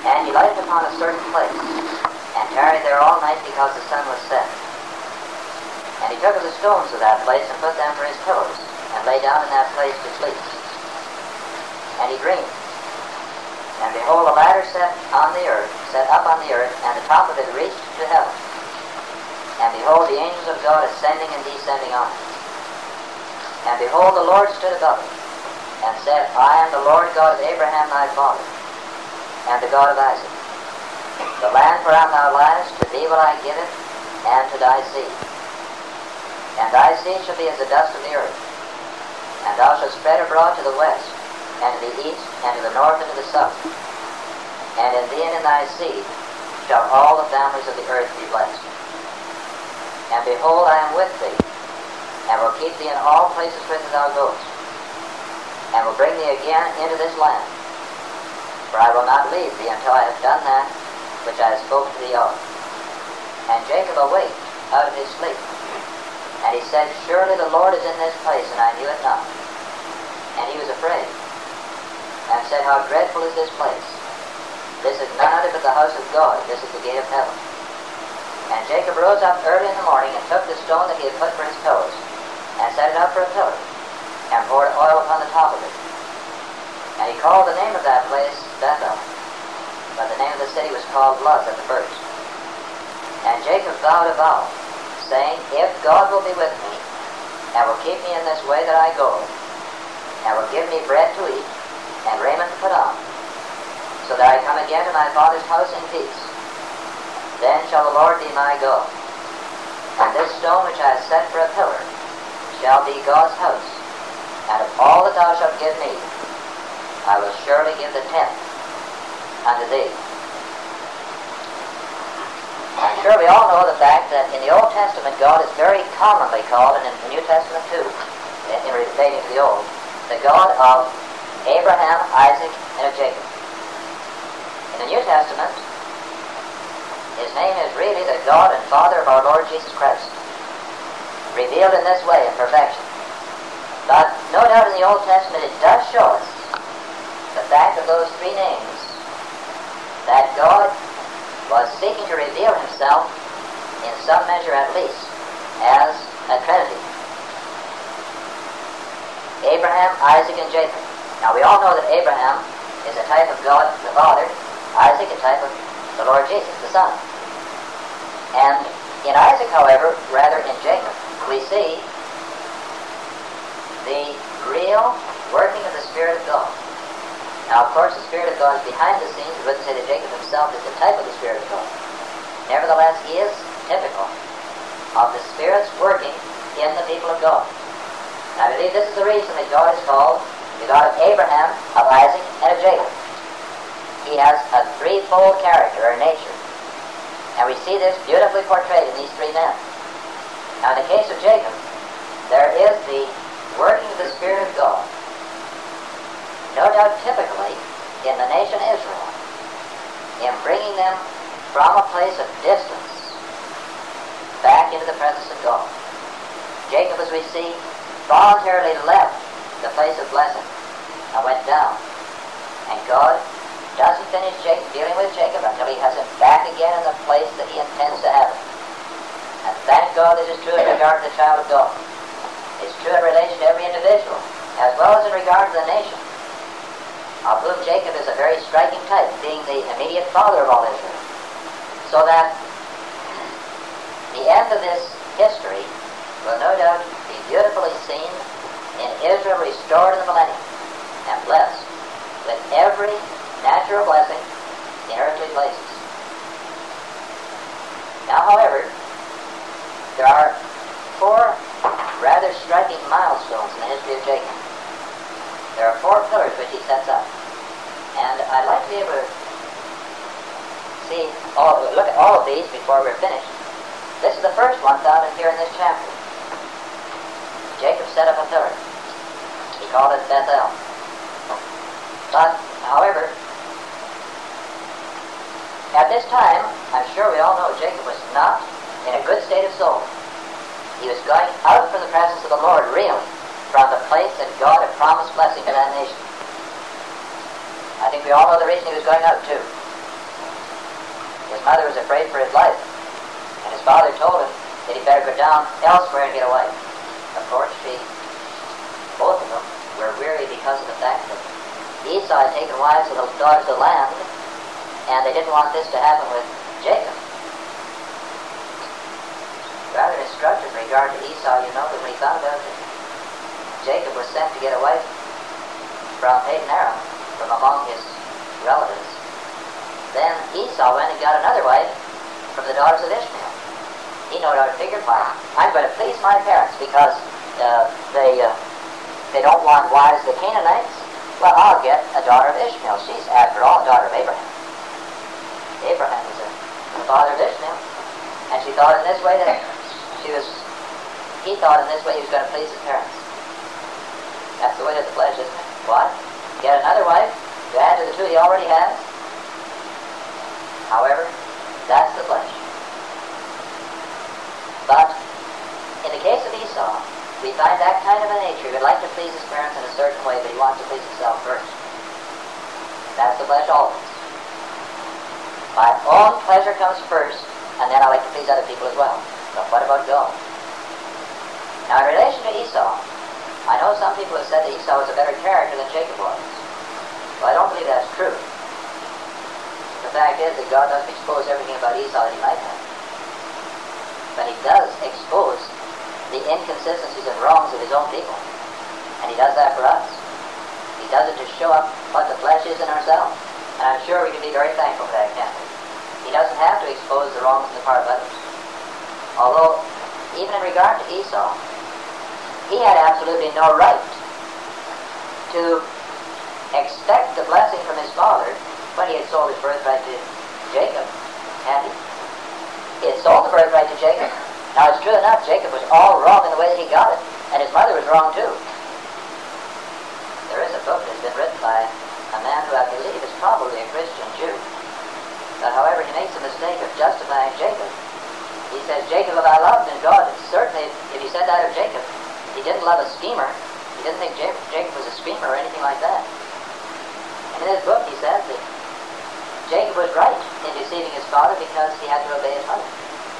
And he lighted upon a certain place, and tarried there all night because the sun was set. And he took of the stones of that place, and put them for his pillows, and lay down in that place to sleep. And he dreamed. And behold, a ladder set up on the earth, and the top of it reached to heaven. And behold, the angels of God ascending and descending on it. And behold, the Lord stood above it, and said, I am the Lord God of Abraham thy father, and the God of Isaac. The land whereon thou liest, to thee will I give it, and to thy seed. And thy seed shall be as the dust of the earth. And thou shalt spread abroad to the west, and to the east, and to the north, and to the south. And in thee and in thy seed shall all the families of the earth be blessed. And behold, I am with thee, and will keep thee in all places whither thou goest, and will bring thee again into this land. For I will not leave thee until I have done that which I have spoken to thee of. And Jacob awaked out of his sleep, and he said, Surely the Lord is in this place, and I knew it not. And he was afraid, and said, How dreadful is this place! This is none other but the house of God, this is the gate of heaven. And Jacob rose up early in the morning, and took the stone that he had put for his pillows, and set it up for a pillar, and poured oil upon the top of it. And he called the name of that place Bethel, but the name of the city was called Luz at the first. And Jacob vowed a vow, saying, If God will be with me, and will keep me in this way that I go, and will give me bread to eat, and raiment to put on, so that I come again to my father's house in peace, then shall the Lord be my God. And this stone which I have set for a pillar shall be God's house, and of all that thou shalt give me, I will surely give the tenth unto thee. I'm sure we all know the fact that in the Old Testament God is very commonly called, and in the New Testament too, in relating to the Old, the God of Abraham, Isaac, and of Jacob. In the New Testament, his name is really the God and Father of our Lord Jesus Christ, revealed in this way in perfection. But no doubt in the Old Testament it does show us the fact of those three names, that God was seeking to reveal himself in some measure at least as a Trinity. Abraham, Isaac, and Jacob. Now we all know that Abraham is a type of God the Father, Isaac a type of the Lord Jesus, the Son. And in Isaac, however, rather in Jacob, we see the real working of the Spirit of God. Now, of course, the Spirit of God is behind the scenes. We wouldn't say that Jacob himself is the type of the Spirit of God. Nevertheless, he is typical of the Spirit's working in the people of God. And I believe this is the reason that God is called the God of Abraham, of Isaac, and of Jacob. He has a threefold character or nature. And we see this beautifully portrayed in these three men. Now, in the case of Jacob, there is the working of the Spirit of God, no doubt typically in the nation Israel, in bringing them from a place of distance back into the presence of God. Jacob, as we see, voluntarily left the place of blessing and went down. And God doesn't finish dealing with Jacob until he has him back again in the place that he intends to have him. And thank God this is true in regard to the child of God. It's true in relation to every individual, as well as in regard to the nation, of whom Jacob is a very striking type, being the immediate father of all Israel. So that the end of this history will no doubt be beautifully seen in Israel restored in the millennium and blessed with every natural blessing in earthly places. Now, however, there are four rather striking milestones in the history of Jacob. There are four pillars which he sets up. And I'd like to be able to look at all of these before we're finished. This is the first one found here in this chapter. Jacob set up a pillar. He called it Bethel. But, however, at this time, I'm sure we all know Jacob was not in a good state of soul. He was going out from the presence of the Lord, really, from the place that God had promised blessing to that nation. I think we all know the reason he was going out, too. His mother was afraid for his life, and his father told him that he better go down elsewhere and get away. Of course, both of them were weary because of the fact that Esau had taken wives of the daughters of the land, and they didn't want this to happen with Jacob. Rather instructive in regard to Esau, you know, that when he found out that Jacob was sent to get away from Padan Aram, from among his relatives, then Esau went and got another wife from the daughters of Ishmael. He no doubt figured, well, I'm going to please my parents because they don't want wives of the Canaanites. Well, I'll get a daughter of Ishmael. She's, after all, a daughter of Abraham. Abraham was the father of Ishmael. And he thought in this way he was going to please his parents. That's the way of the flesh, isn't it? What? Get another wife to add to the two he already has? However, that's the flesh. But in the case of Esau, we find that kind of a nature. He would like to please his parents in a certain way, but he wants to please himself first. That's the flesh always. My own pleasure comes first, and then I like to please other people as well. But what about God? Now, in relation to Esau, I know some people have said that Esau was a better character than Jacob was. Well, I don't believe that's true. The fact is that God doesn't expose everything about Esau that he might have. But he does expose the inconsistencies and wrongs of his own people. And he does that for us. He does it to show up what the flesh is in ourselves. And I'm sure we can be very thankful for that, can't we? He doesn't have to expose the wrongs on the part of others. Although, even in regard to Esau, he had absolutely no right to expect the blessing from his father when he had sold his birthright to Jacob, had he? He had sold the birthright to Jacob. Now, it's true enough, Jacob was all wrong in the way that he got it, and his mother was wrong too. There is a book that's been written by a man who I believe is probably a Christian Jew. But however, he makes the mistake of justifying Jacob. He says, Jacob have I loved, and God, certainly, if he said that of Jacob, he didn't love a schemer. He didn't think Jacob was a schemer or anything like that. And in his book, he says that Jacob was right in deceiving his father because he had to obey his mother.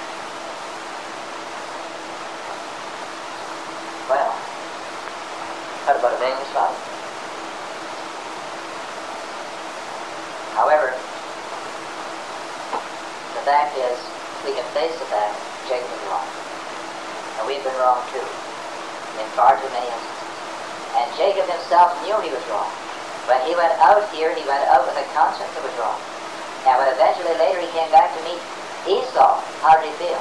Well, what about obeying his father? However, the fact is, we can face the fact that Jacob was wrong. And we've been wrong too, in far too many instances. And Jacob himself knew he was wrong. When he went out here, he went out with a conscience that was wrong. And when eventually later he came back to meet Esau, how did he feel?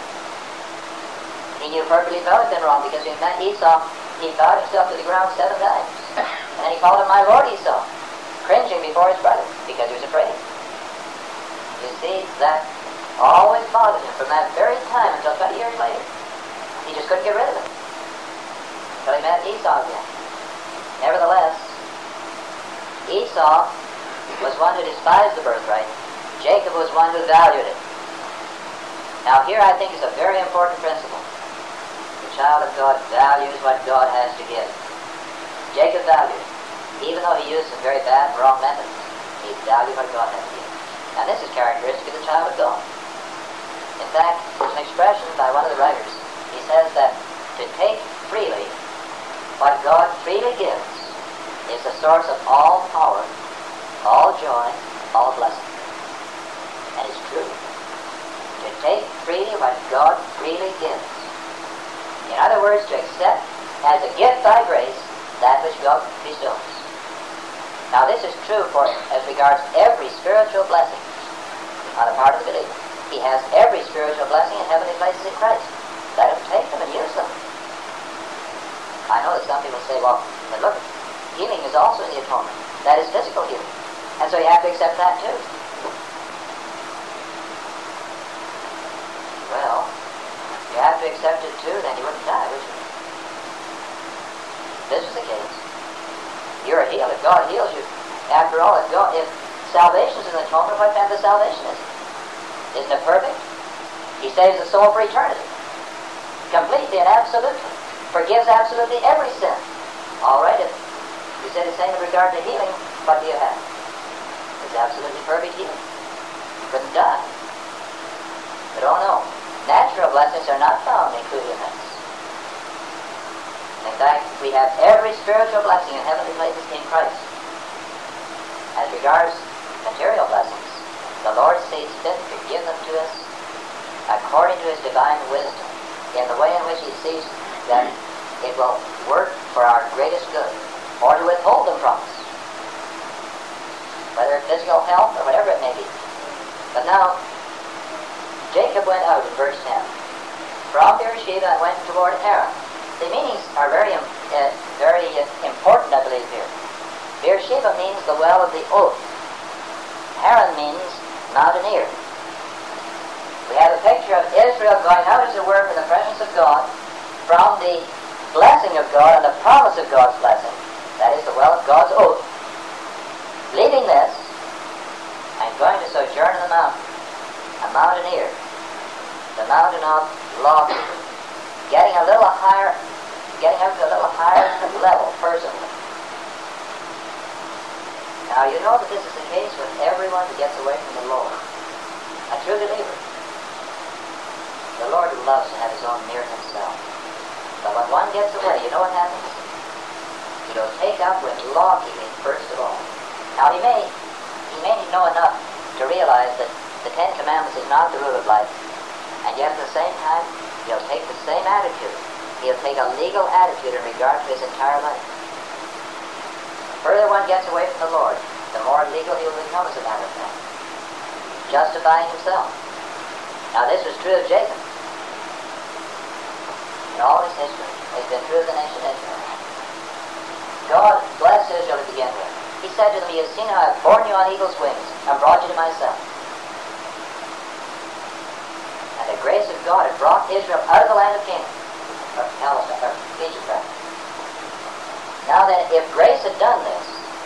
He knew perfectly well he'd been wrong, because when he met Esau, he bowed himself to the ground 7 times. And then he called him my Lord Esau, cringing before his brother, because he was afraid. You see, that always bothered him from that very time until 20 years later. He just couldn't get rid of it until he met Esau again. Nevertheless, Esau was one who despised the birthright. Jacob was one who valued it. Now here I think is a very important principle. The child of God values what God has to give. Jacob valued it. Even though he used some very bad, wrong methods, he valued what God has to give. And this is characteristic of the child of God. In fact, there's an expression by one of the writers. He says that to take freely what God freely gives is the source of all power, all joy, all blessing. And it's true. To take freely what God freely gives. In other words, to accept as a gift by grace that which God bestows. Now this is true for as regards every spiritual blessing on the part of the believer. He has every spiritual blessing in heavenly places in Christ. Let him take them and use them. I know that some people say, well, but look, healing is also in the atonement. That is physical healing. And so you have to accept that too. Well, you have to accept it too, then you wouldn't die, would you? This is the case. You're healed if God heals you. After all, if salvation is an atonement, what kind of salvation is it? Isn't it perfect? He saves the soul for eternity. Completely and absolutely. Forgives absolutely every sin. All right, if you say the same in regard to healing, what do you have? It's absolutely perfect healing. You couldn't die. we have every spiritual blessing in heavenly places in Christ. As regards material blessings, the Lord sees fit to give them to us according to His divine wisdom, in the way in which He sees that it will work for our greatest good, or to withhold them from us, whether it's physical health or whatever it may be. But now, Jacob went out in verse 10 from Beersheba and went toward Haran. The meanings are very important, I believe, here. Beersheba means the well of the oath. Haran means mountaineer. We have a picture of Israel going out, as it were, from the presence of God, from the blessing of God and the promise of God's blessing, that is the well of God's oath, leaving this and going to sojourn in the mountain, a mountaineer, the mountain of law-keeping, getting out to a little higher level personally. Now you know that this is the case with everyone who gets away from the Lord, a true believer. The Lord loves to have His own near Himself. But when one gets away, you know what happens? He'll take up with law-keeping first of all. Now he may know enough to realize that the Ten Commandments is not the rule of life, and yet at the same time, he'll take the same attitude. He'll take a legal attitude in regard to his entire life. The further one gets away from the Lord, the more legal he will become, as a matter of fact, justifying himself. Now this was true of Jacob. In all his history, it's been true of the nation Israel. God blessed Israel to begin with. He said to them, "You have seen how I have borne you on eagle's wings and brought you to myself." And the grace of God had brought Israel out of the land of Canaan, or Palestine, or Egypt, rather. Now then, if grace had done this,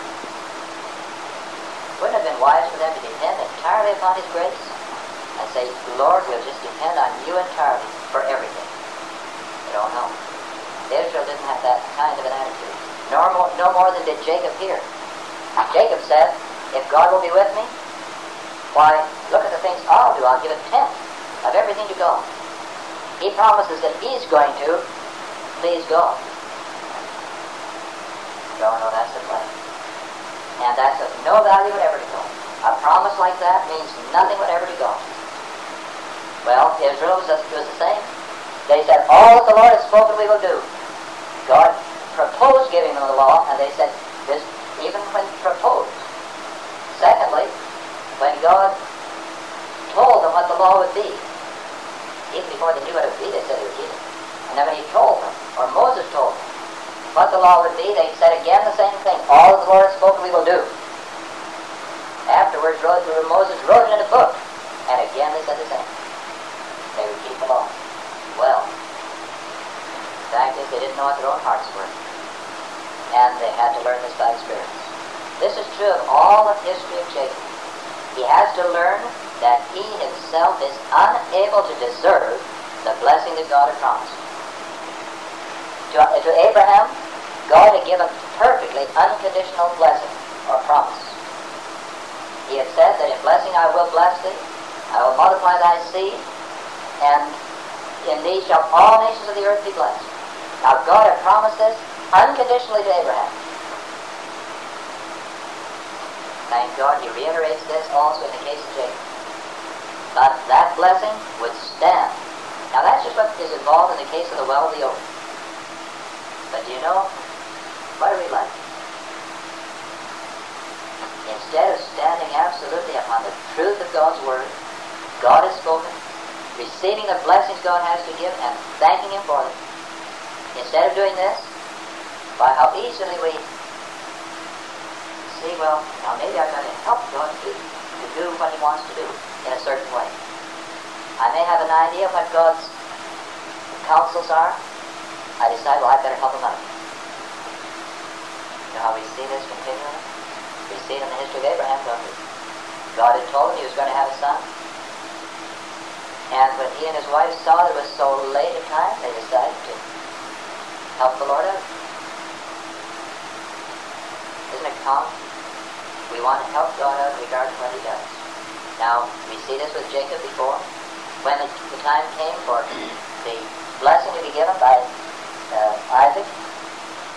wouldn't it have been wise for them to depend entirely upon His grace and say, "Lord, we'll just depend on you entirely for everything"? You don't know. Israel didn't have that kind of an attitude. No more than did Jacob here. Jacob said, "If God will be with me, why, look at the things I'll do. I'll give a tenth of everything to God." He promises that he's going to please God. You all know that's the plan. And that's of no value whatever to God. A promise like that means nothing whatever to God. Well, Israel was the same. They said, "All that the Lord has spoken we will do." God proposed giving them the law, and they said this even when proposed. Secondly, when God told them what the law would be, even before they knew what it would be, they said they would keep it. And then when He told them, or Moses told them, what the law would be, they said again the same thing. "All that the Lord has spoken we will do." Afterwards, Moses wrote it in a book, and again they said the same. They would keep the law. Well, the fact is they didn't know what their own hearts were, and they had to learn this by experience. This is true of all the history of Jacob. He has to learn that he himself is unable to deserve the blessing that God had promised. To Abraham, God had given perfectly unconditional blessing or promise. He had said that in blessing I will bless thee, I will multiply thy seed, and in thee shall all nations of the earth be blessed. Now God had promised this unconditionally to Abraham. Thank God He reiterates this also in the case of Jacob. But that blessing would stand. Now that's just what is involved in the case of the well of the oath. But do you know what I read like? Instead of standing absolutely upon the truth of God's Word, God has spoken, receiving the blessings God has to give, and thanking Him for them, instead of doing this, by how easily we see, well, now maybe I've got to help God to do what He wants to do in a certain way. I may have an idea of what God's counsels are. I decide, well, I better help Him out. You know how we see this continually? We see it in the history of Abraham, don't we? God had told him he was going to have a son. And when he and his wife saw that it was so late a time, they decided to help the Lord out. Isn't it common? We want to help God out in regard to what He does. Now, we see this with Jacob before. When the time came for the blessing to be given by Isaac,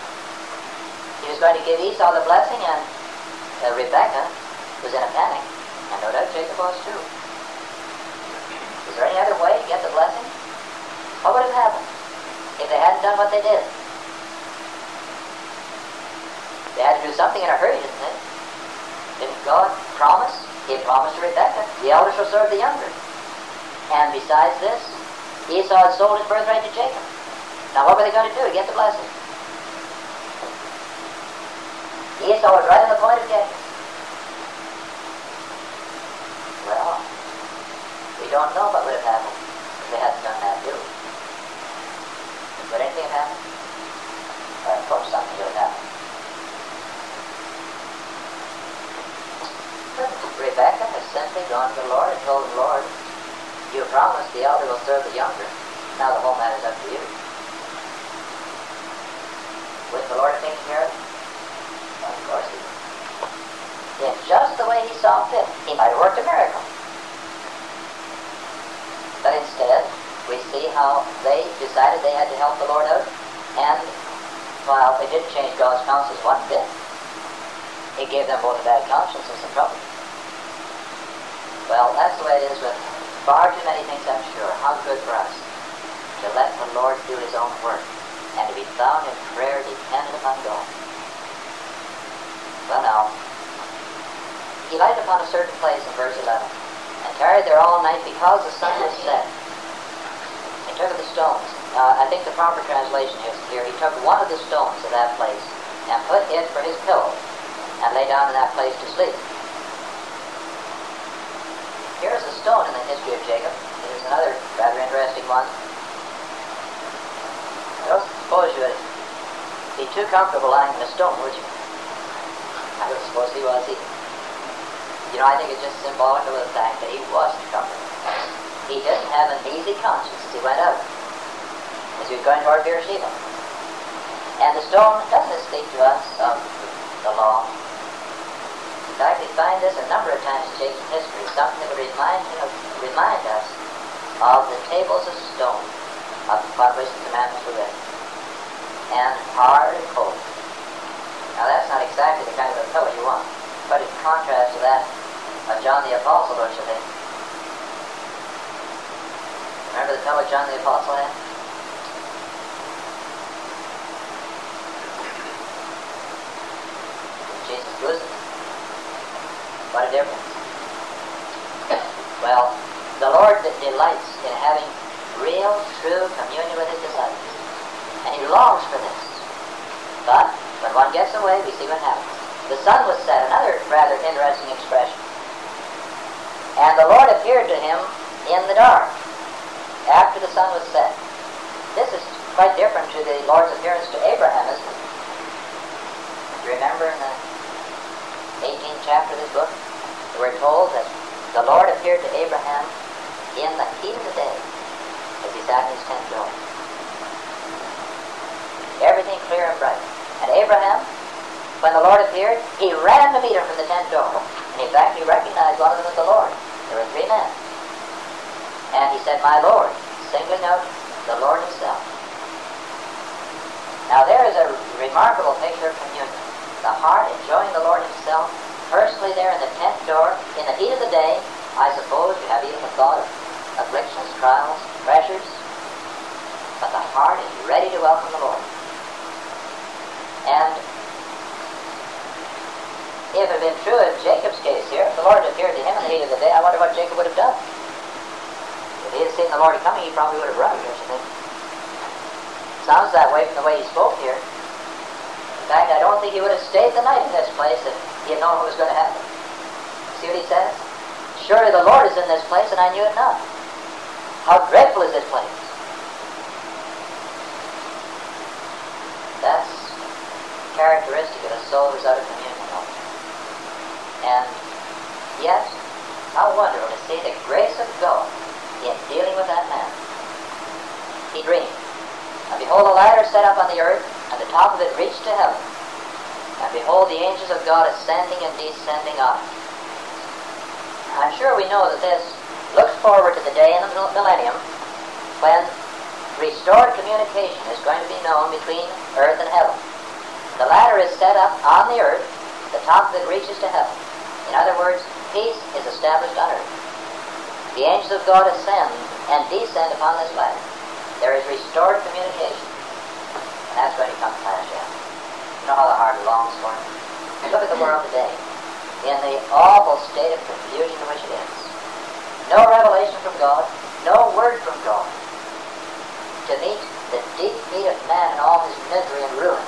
He was going to give Esau the blessing, and Rebekah was in a panic. And no doubt Jacob was too. Is there any other way to get the blessing? What would have happened if they hadn't done what they did? They had to do something in a hurry, didn't they? Didn't God promise? He promised to Rebekah, the elder shall serve the younger. And besides this, Esau had sold his birthright to Jacob. Now what were they going to do to get the blessing? Esau was right on the point of getting it. Well, we don't know what would have happened if they hadn't done that, do we? Would anything have happened? Well, of course something would have happened. But Rebekah has simply gone to the Lord and told the Lord, you promised the elder will serve the younger. Now the whole matter is up to you. Wouldn't the Lord have taken care of it? Well, of course he would. In just the way he saw fit, he might have worked a miracle. But instead, we see how they decided they had to help the Lord out, and while they didn't change God's counsels one bit, it gave them both a bad conscience and some trouble. Well, that's the way it is with far too many things, I'm sure. How good for us to let the Lord do his own work and to be found in prayer dependent upon God. Well now, he lighted upon a certain place in verse 11 and tarried there all night because the sun was set. He took of the stones. I think the proper translation is here. He took one of the stones of that place and put it for his pillow and lay down in that place to sleep. Here's a stone in the history of Jacob. Here's another rather interesting one. I don't suppose you would be too comfortable lying in a stone, would you? I don't suppose he was either. You know, I think it's just symbolic of the fact that he wasn't comfortable. He didn't have an easy conscience as he went out, as he was going toward Beersheba. And the stone doesn't speak to us of the law. In fact, we find this a number of times in Jacob's history, something that would remind us of the tables of stone upon which the commandments were written, and hard and cold. Now that's not exactly the kind of a pillow you want, but in contrast to that of John the Apostle, don't you think? Remember the pillow John the Apostle had? Jesus' bosom. What a difference. Well, the Lord delights in having real, true communion with his disciples. And he longs for this. But when one gets away, we see what happens. The sun was set, another rather interesting expression. And the Lord appeared to him in the dark, after the sun was set. This is quite different to the Lord's appearance to Abraham, isn't it? You remember in the 18th chapter of this book, we're told that the Lord appeared to Abraham in the heat of the day, as he sat in his tent door. Everything clear and bright. And Abraham, when the Lord appeared, he ran to meet him from the tent door. And in fact, he recognized one of them as the Lord. There were three men. And he said, my Lord, singling out the Lord himself. Now there is a remarkable picture of communion. The heart enjoying the Lord himself, personally there in the tent door, in the heat of the day. I suppose you have even the thought of afflictions, trials, pressures, but the heart is ready to welcome the Lord. And if it had been true in Jacob's case here, if the Lord appeared to him in the heat of the day, I wonder what Jacob would have done. If he had seen the Lord coming, he probably would have run, don't you think? Sounds that way from the way he spoke here. In fact, I don't think he would have stayed the night in this place if he had known what was going to happen. See what he says? Surely the Lord is in this place, and I knew it not. How dreadful is this place? That's characteristic of a soul who's out of communion. And yet, how wonderful to see the grace of God in dealing with that man. He dreamed, and behold, a ladder set up on the earth, and the top of it reached to heaven. And behold, the angels of God ascending and descending on it. I'm sure we know that this looks forward to the day in the millennium when restored communication is going to be known between earth and heaven. The ladder is set up on the earth, the top of it reaches to heaven. In other words, peace is established on earth. The angels of God ascend and descend upon this ladder. There is restored communication. And that's going to come to pass yet. You know how the heart longs for it? And look at the world today, in the awful state of confusion in which it is. No revelation from God, no word from God to meet the deep need of man and all his misery and ruin.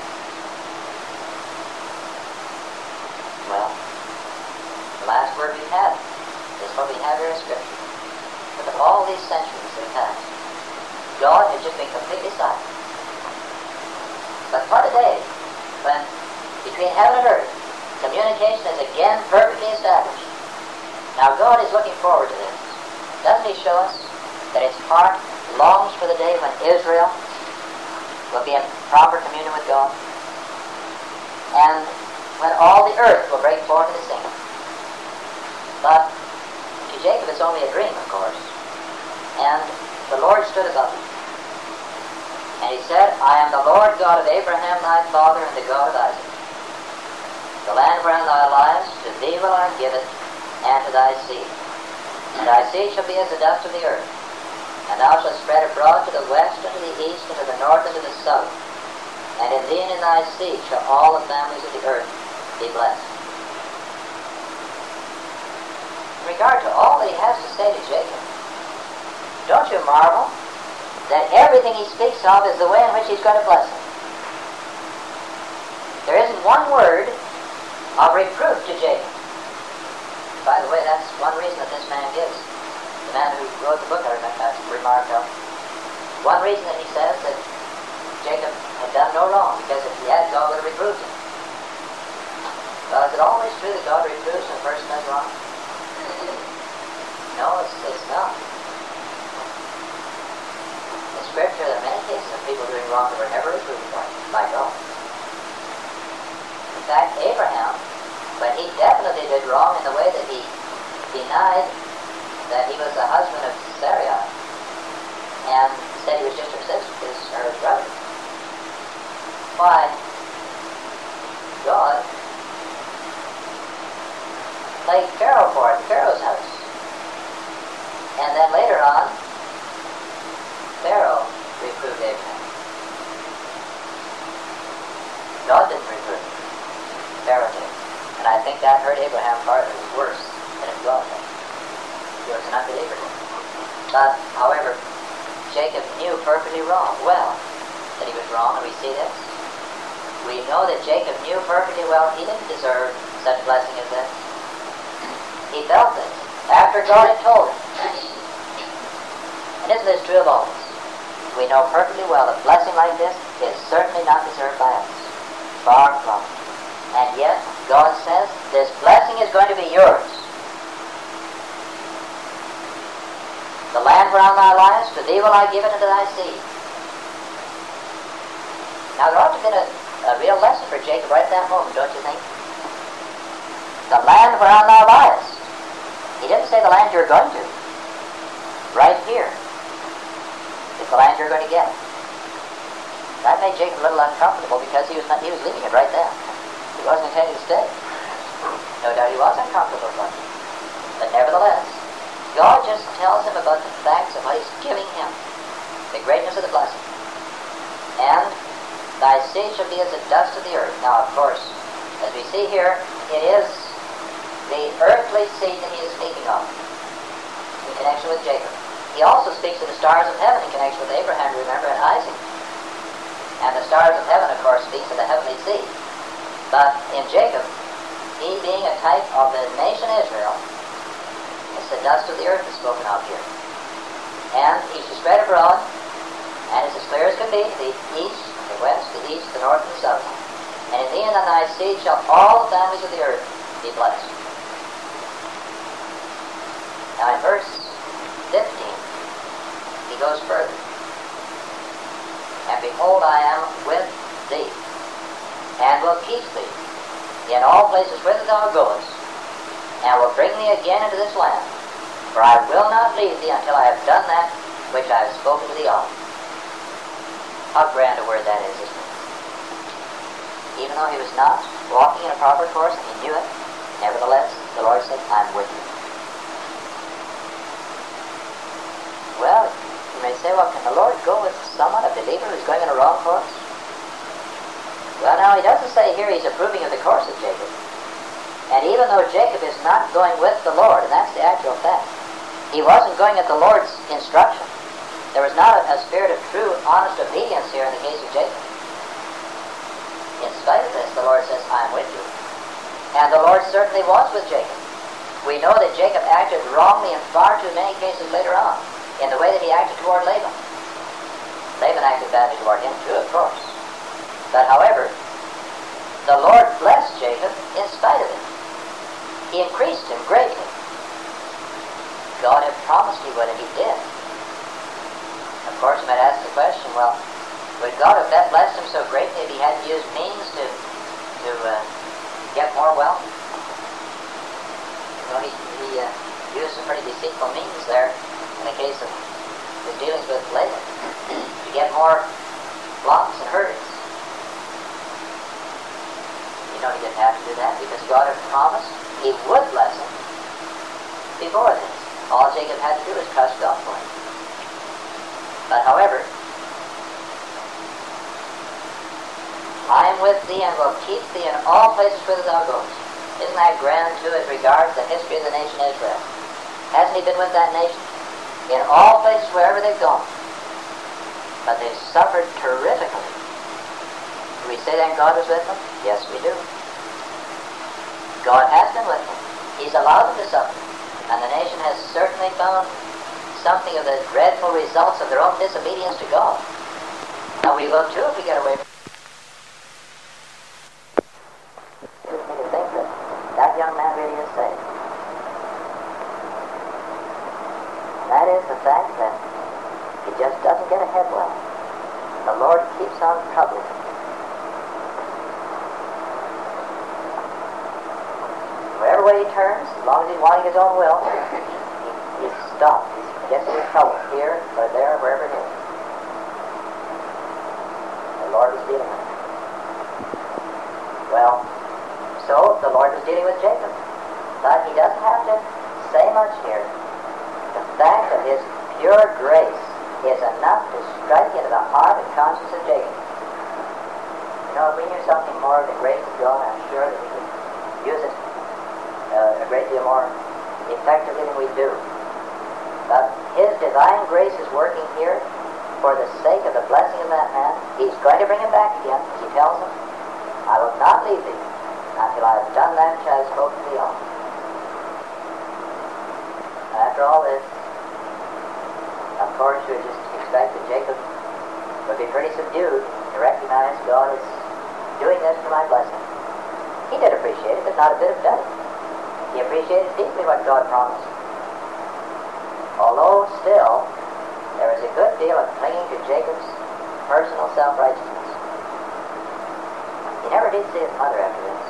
Well, the last word we've had is what we have here in Scripture. Look at all these centuries that have passed. God has just been completely silent. But for today, when between heaven and earth, communication is again perfectly established. Now God is looking forward to this. Doesn't He show us that His heart longs for the day when Israel will be in proper communion with God? And when all the earth will break forth into singing. But to Jacob it's only a dream, of course. And the Lord stood above him. And He said, I am the Lord God of Abraham thy father and the God of Isaac. The land wherein thou liest, to thee will I give it, and to thy seed. And thy seed shall be as the dust of the earth. And thou shalt spread abroad to the west, and to the east, and to the north, and to the south. And in thee and in thy seed shall all the families of the earth be blessed. In regard to all that He has to say to Jacob, don't you marvel that everything He speaks of is the way in which He's going to bless him? There isn't one word of reproof to Jacob. By the way, that's one reason that this man gives. The man who wrote the book, I remarked on. One reason that he says that Jacob had done no wrong, because if he had, God would have reproved him. Well, is it always true that God reproves when a person does wrong? No, it's not. In Scripture, there are many cases of people doing wrong that were never reproved by God. In fact, Abraham, but he definitely did wrong in the way that he denied that he was the husband of Sarai and said he was just her sister, her brother. Why? God played Pharaoh for it, Pharaoh's house. And then later on, Pharaoh reproved Abraham. God didn't reprove him. Pharaoh did. And I think that hurt Abraham far worse than if God had. He was an unbeliever. But, however, Jacob knew perfectly well that he was wrong, and we see this. We know that Jacob knew perfectly well he didn't deserve such blessing as this. He felt it after God had told him. And isn't this true of all of us? We know perfectly well that blessing like this is certainly not deserved by us. Far from it. And yet, God says, this blessing is going to be yours. The land whereon thou liest, to thee will I give it unto thy seed. Now, there ought to have been a real lesson for Jacob right at that moment, don't you think? The land whereon thou liest. He didn't say the land you're going to. Right here is the land you're going to get. That made Jacob a little uncomfortable because he was leaving it right there. He wasn't intending to stay. No doubt he was uncomfortable about it. But nevertheless, God just tells him about the facts of what He's giving him, the greatness of the blessing. And thy seed shall be as the dust of the earth. Now, of course, as we see here, it is the earthly seed that He is speaking of in connection with Jacob. He also speaks of the stars of heaven in connection with Abraham, remember, and Isaac. And the stars of heaven, of course, speaks of the heavenly seed. But in Jacob, he being a type of the nation Israel, it's the dust of the earth is spoken of here. And he shall spread abroad, and it's as clear as can be, the east, the west, the east, the north, and the south. And in thee and in thy seed shall all the families of the earth be blessed. Now in verse 15, he goes further. And behold, I am with thee, and will keep thee in all places whither thou goest, and will bring thee again into this land. For I will not leave thee until I have done that which I have spoken to thee of. How grand a word that is, isn't it? even though he was not walking in a proper course and he knew it, nevertheless, the Lord said, I'm with you. Well, you may say, well, can the Lord go with someone, a believer, who's going in a wrong course? Well, now, he doesn't say here he's approving of the course of Jacob. And even though Jacob is not going with the Lord, and that's the actual fact, he wasn't going at the Lord's instruction. There was not a spirit of true, honest obedience here in the case of Jacob. In spite of this, the Lord says, I'm with you. And the Lord certainly was with Jacob. We know that Jacob acted wrongly in far too many cases later on, in the way that he acted toward Laban. Laban acted badly toward him too, of course. But however, the Lord blessed Jacob in spite of him. He increased him greatly. God had promised he would, and he did. Of course, you might ask the question, well, would God have blessed him so greatly if he had to use means to get more wealth? You know, he used some pretty deceitful means there in the case of his dealings with Laban to get more flocks and herds. You know, he didn't have to do that because God had promised he would bless him before this. All Jacob had to do was trust God for him. But however, I am with thee and will keep thee in all places whither thou goest. Isn't that grand too as regards the history of the nation Israel? Hasn't he been with that nation? In all places wherever they've gone. But they've suffered terrifically. Do we say then God was with them? Yes, we do. God has been with them. He's allowed them to suffer. And the nation has certainly found something of the dreadful results of their own disobedience to God. Now we will too if we get away from it. Me to think that that young man really is saved. That is the fact that he just doesn't get ahead well. The Lord keeps on troubling him. Wherever way he turns, as long as he's wanting his own will, he's stopped. He gets into trouble here or there, wherever it is. The Lord is dealing with him. Well, so the Lord was dealing with Jacob. But he doesn't have to say much here. The fact of his pure grace is enough to strike into the heart and conscience of Jacob. You know, if we knew something more of the grace of God, I'm sure that we could use it a great deal more effectively than we do. But his divine grace is working here for the sake of the blessing of that man. He's going to bring him back again, as he tells him, I will not leave thee until I have done that which I have spoken to thee of. After all this, of course, you would just expect that Jacob would be pretty subdued to recognize God is doing this for my blessing. He did appreciate it, but not a bit of it. He appreciated deeply what God promised. Although still, there is a good deal of clinging to Jacob's personal self-righteousness. He never did see his mother after this.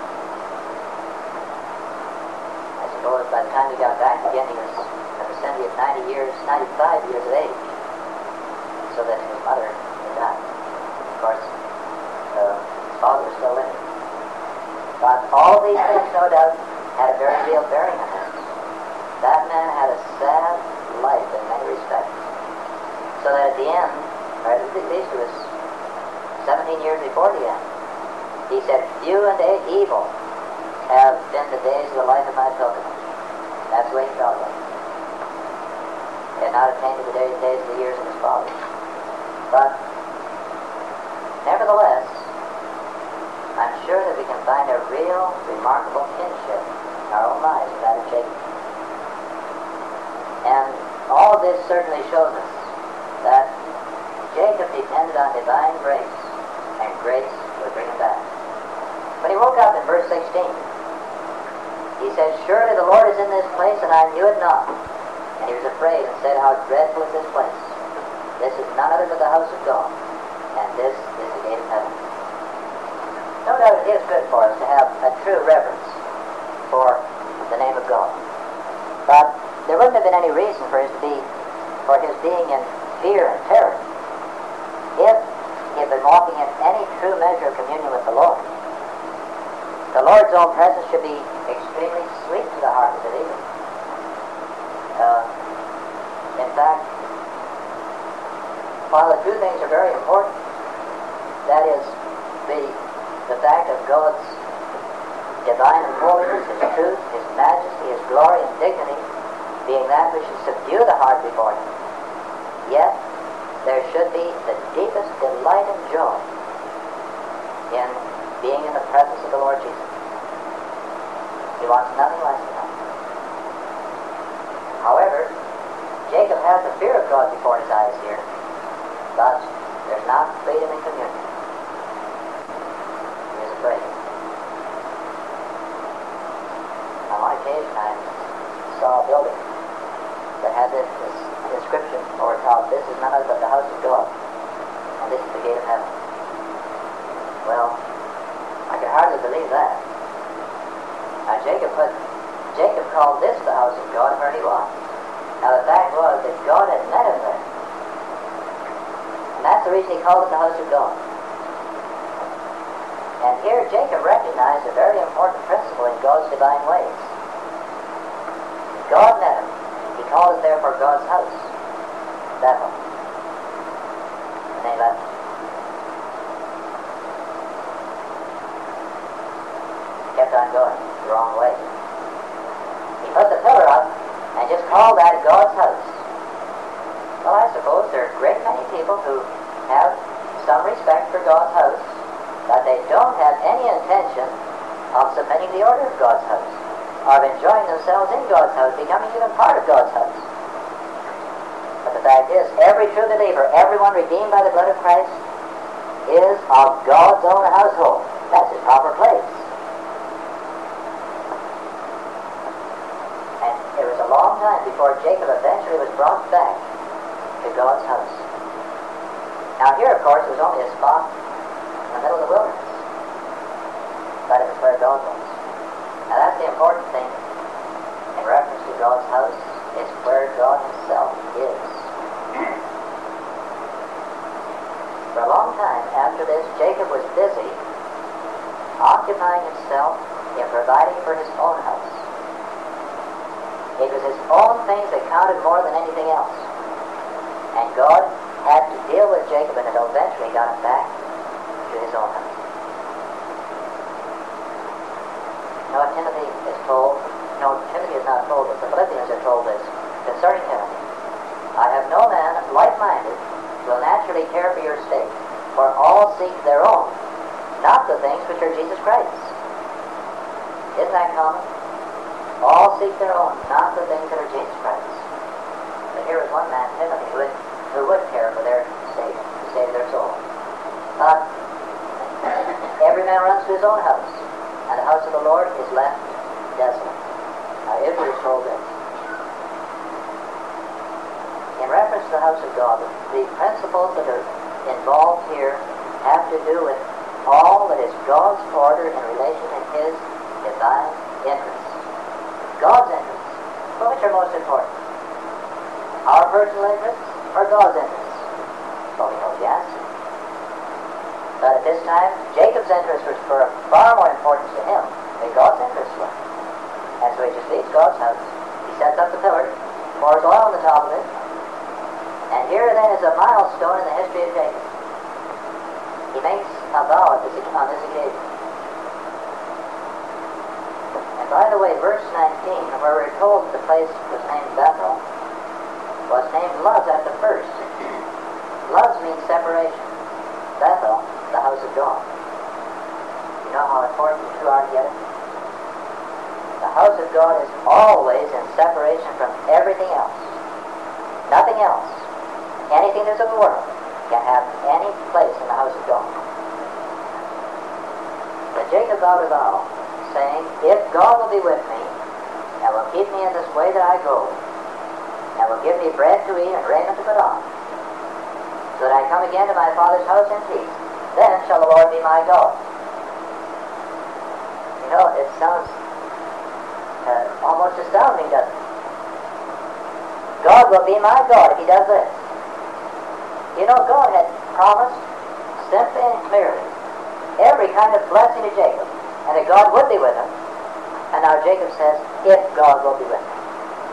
I suppose by the time he got back again, he was in the vicinity of 95 years of age, so that his mother had died. Of course, his father was still living. But all these things, no doubt, had a very real bearing on him. That man had a sad life in many respects. So that at the end, or at least it was 17 years before the end, he said, few and evil have been the days of the life of my pilgrimage. That's the way he felt like. He had not attained to the days of the years of his father. But, nevertheless, I'm sure that we can find a real, remarkable kinship in our own lives with that of Jacob. And all of this certainly shows us that Jacob depended on divine grace, and grace would bring him back. When he woke up in verse 16, he said, surely the Lord is in this place, and I knew it not. And he was afraid and said, how dreadful is this place. This is none other but the house of God, and this is the gate of heaven. No doubt it is good for us to have a true reverence for the name of God. But there wouldn't have been any reason for his being in fear and terror if he had been walking in any true manner measure of communion with the Lord. The Lord's own presence should be extremely sweet to the heart of the believer. In fact, while the two things are very important, that is, the fact of God's divine holiness, His truth, His majesty, His glory and dignity, being that which should subdue the heart before Him, yet there should be the deepest delight and joy in being in the presence of the Lord Jesus. He wants nothing less than that. However, Jacob has the fear of God before his eyes here, thus there's not freedom in communion. He is afraid. On one occasion I saw a building that had this inscription over top, "This is none other but the house of God, and this is the gate of heaven." Well, I could hardly believe that. Now Jacob called this the house of God where he was. Now the fact was that God had met him there. And that's the reason he called it the house of God. And here Jacob recognized a very important principle in God's divine ways. God met him. He called it therefore God's house, Bethel. And they left. Kept on going the wrong way. He put the pillar up and just called that God's house. Well, I suppose there are a great many people who have some respect for God's house, but they don't have any intention of submitting the order of God's house, or of enjoying themselves in God's house, becoming even part of God's house. But the fact is, every true believer, everyone redeemed by the blood of Christ, is of God's own household. That's his proper place. And it was a long time before Jacob eventually was brought back to God's house. Now here, of course, was only a spot in the middle of the wilderness, but it was where God was. Now that's the important thing in reference to God's house. It's where God Himself is. For a long time after this, Jacob was busy occupying himself in providing for his own house. It was his own things that counted more than anything else. And God had to deal with Jacob, and it eventually got him back to his own house. Timothy is not told this. The Philippians are told this concerning Timothy. "I have no man like-minded who will naturally care for your state, for all seek their own, not the things which are Jesus Christ's." Isn't that common? All seek their own, not the things that are Jesus Christ's. But here is one man, Timothy, who would care for their state, the state of their soul. But every man runs to his own house, and the house of the Lord is left desolate. Now Israel is told this. In reference to the house of God, the principles that are involved here have to do with all that is God's order in relation to His divine interests. God's interests. Well, which are most important? Our personal interests or God's interests? Well, we know the answer. But at this time, Jacob's interests were far more important to him than God's interests were. And so he just leaves God's house. He sets up the pillar, pours oil on the top of it, and here then is a milestone in the history of Jacob. He makes a vow on this occasion. And by the way, verse 19, where we're told that the place was named Bethel, was named Luz at the first. Luz means separation. Bethel, the house of God. You know how important the two are together? The house of God is always in separation from everything else. Nothing else, anything that's of the world, can have any place in the house of God. But Jacob vowed a vow, saying, "If God will be with me, and will keep me in this way that I go, and will give me bread to eat and raiment to put on, so that I come again to my father's house in peace, then shall the Lord be my God." You know, it sounds almost astounding, doesn't it? God will be my God if He does this. You know, God had promised simply and clearly every kind of blessing to Jacob, and that God would be with him. And now Jacob says, if God will be with him.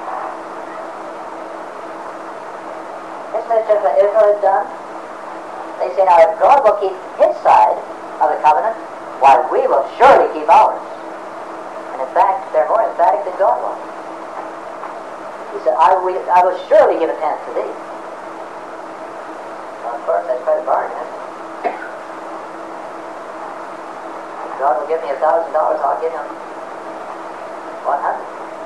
Isn't that just what Israel has done? They say, now if God will keep his side of the covenant, why, we will surely keep ours. And in fact, they're more emphatic than God was. He said, I will surely give a tenth to thee. Well, of course, that's quite a bargain, isn't it? If God will give me $1,000, I'll give him 100.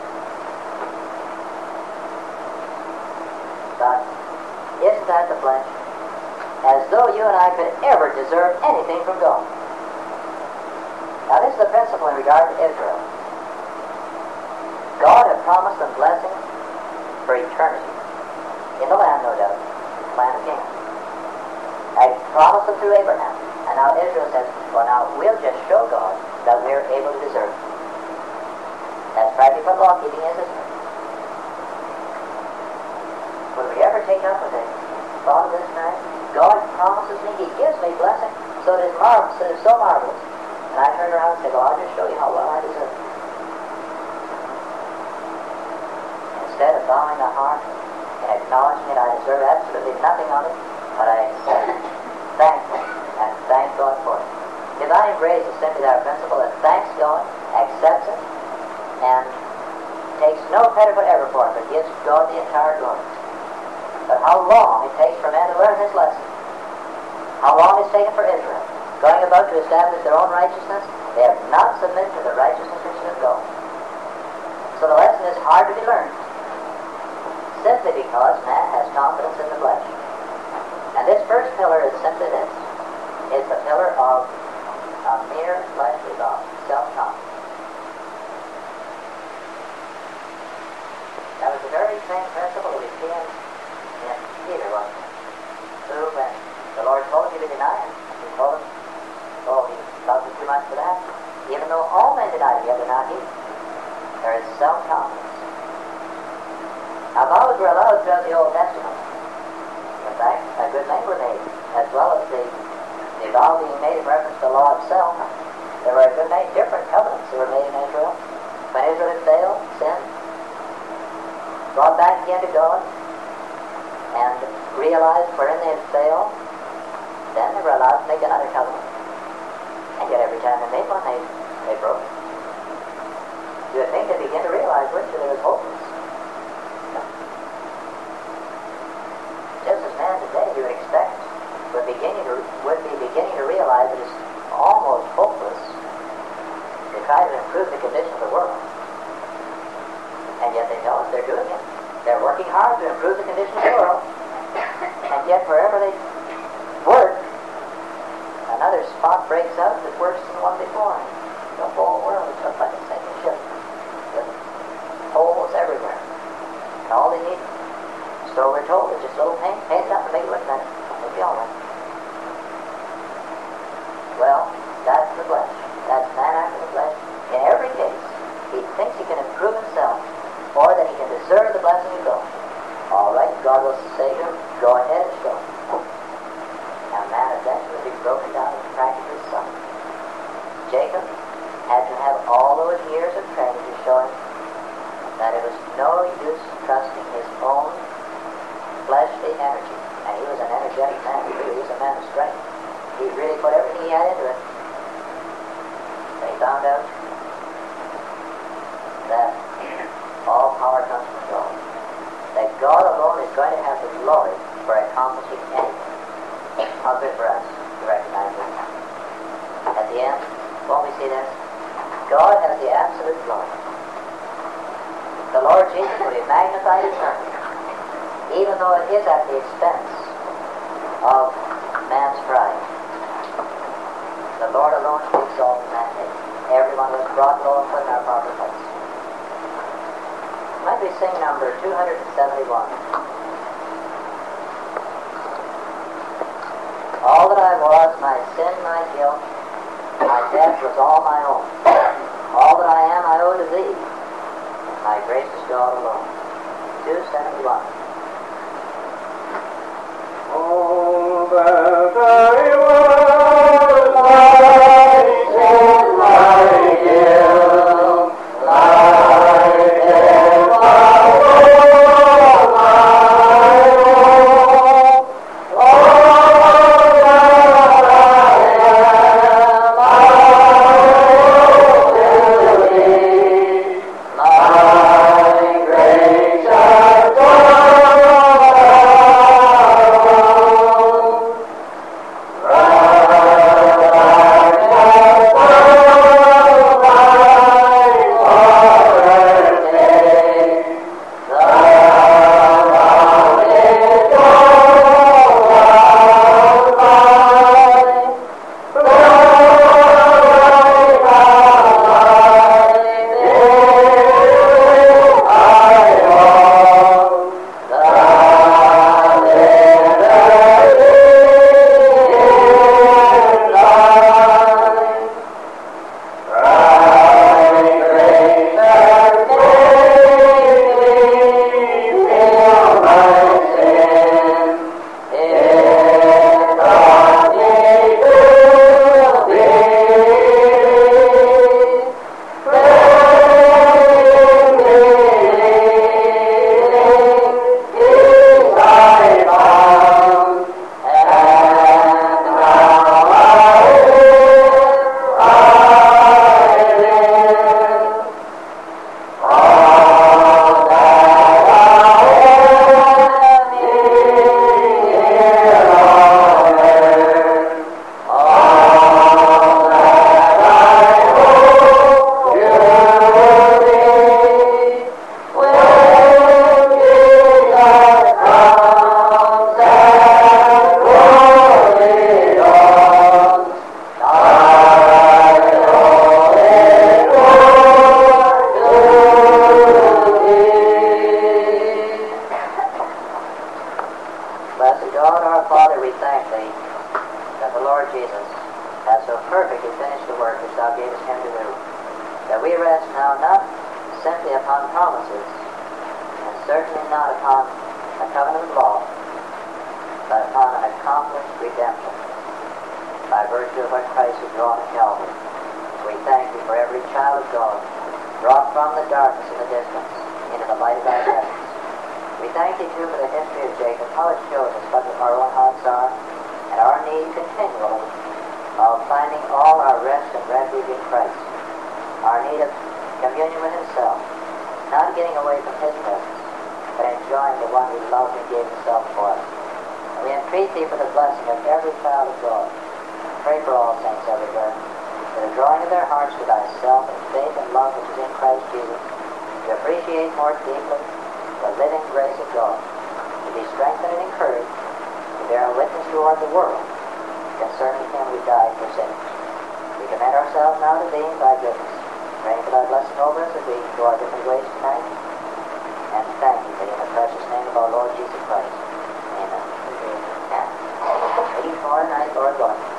But isn't that the flesh? As though you and I could ever deserve anything from God. Now this is the principle in regard to Israel. God had promised them blessing for eternity. In the land, no doubt. The land of Canaan. I promised them through Abraham. And now Israel says, well now, we'll just show God that we're able to deserve it. That's practically what law keeping is, isn't it? Will we ever take up with a thought of this tonight? God promises me, he gives me blessing, so it is marvelous, it is so marvelous. And I turn around and say, well, I'll just show you how well I deserve it. Instead of bowing my heart and acknowledging that I deserve absolutely nothing of it, but I accept it, thankful, and thank God for it. Divine grace is simply that principle that thanks God, accepts it, and takes no credit whatever for it, but gives God the entire glory. But how long it takes for men to learn this lesson, how long it's taken for Israel, going about to establish their own righteousness, they have not submitted to the righteousness which is of God. So the lesson is hard to be learned, simply because man has confidence in the flesh. And this first pillar is simply this. It's the pillar of a mere fleshly God, self-confidence. That was the very same principle we see in Peter, wasn't it? Who, when the Lord told him to deny him, he told him, oh, he loved him too much for that. Even though all men denied him, yet not he. There is self-confidence. Now, vows were allowed throughout the Old Testament. In fact, a good many were made, as well as the vow being made in reference to the law itself. There were a good many different covenants that were made in Israel. When Israel had failed, sinned, brought back again to God, and realized wherein they had failed, then they were allowed to make another covenant. And yet every time they made one, they broke it. You would think they'd begin to realize which of it was hopeless. No. Just as man today, you would expect, would be beginning to realize it is almost hopeless to try to improve the condition of the world. And yet they tell us they're doing it. They're working hard to improve the condition of the world. And yet wherever they work, another spot breaks out that's worse than the one before. The whole world is just like a sinking ship, with holes everywhere. And all they need, so we're told, is just a little paint it up and make it look better. It'll be all right. Well, that's the flesh. That's man after the flesh. In every case, he thinks he can improve himself, or that he can deserve the blessing of God. All right, God will say to him, go ahead and show him. Now man eventually will be broken down and practically sunk. Jacob had to have all those years of training to show him that it was no use trusting his own fleshly energy. And he was an energetic man. He was a man of strength. He really put everything he had into it. But he found out that all power comes from God. That God alone is going to have the glory for accomplishing anything. How good for us to recognize this. At the end, won't we see this? God has the absolute glory. The Lord Jesus will be magnified eternally, even though it is at the expense of man's pride. The Lord alone will be exalted in that day. Everyone was brought low and put in our proper place. Might we sing number 271? All that I was, my sin, my guilt, my death was all my own. All that I am, I owe to thee, my gracious God alone. 271. All that I was, upon promises, and certainly not upon a covenant of law, but upon an accomplished redemption by virtue of what Christ has wrought at Calvary. We thank you for every child of God brought from the darkness of the distance into the light of thy presence. We thank you, too, for the history of Jacob, how it shows us what our own hearts are, and our need continually of finding all our rest and refuge in Christ, our need of communion with himself, not getting away from his presence, but enjoying the one who loved and gave himself for us. And we entreat thee for the blessing of every child of God. Pray for all saints everywhere, that the drawing of their hearts to thyself in faith and love which is in Christ Jesus, to appreciate more deeply the living grace of God, to be strengthened and encouraged, to bear a witness toward the world concerning him who died for sinners. We commend ourselves now to thee and thy goodness, praying for thy blessing over us as we go our different ways tonight, and thanking thee in the precious name of our Lord Jesus Christ. Amen. 84 tonight, Lord willing.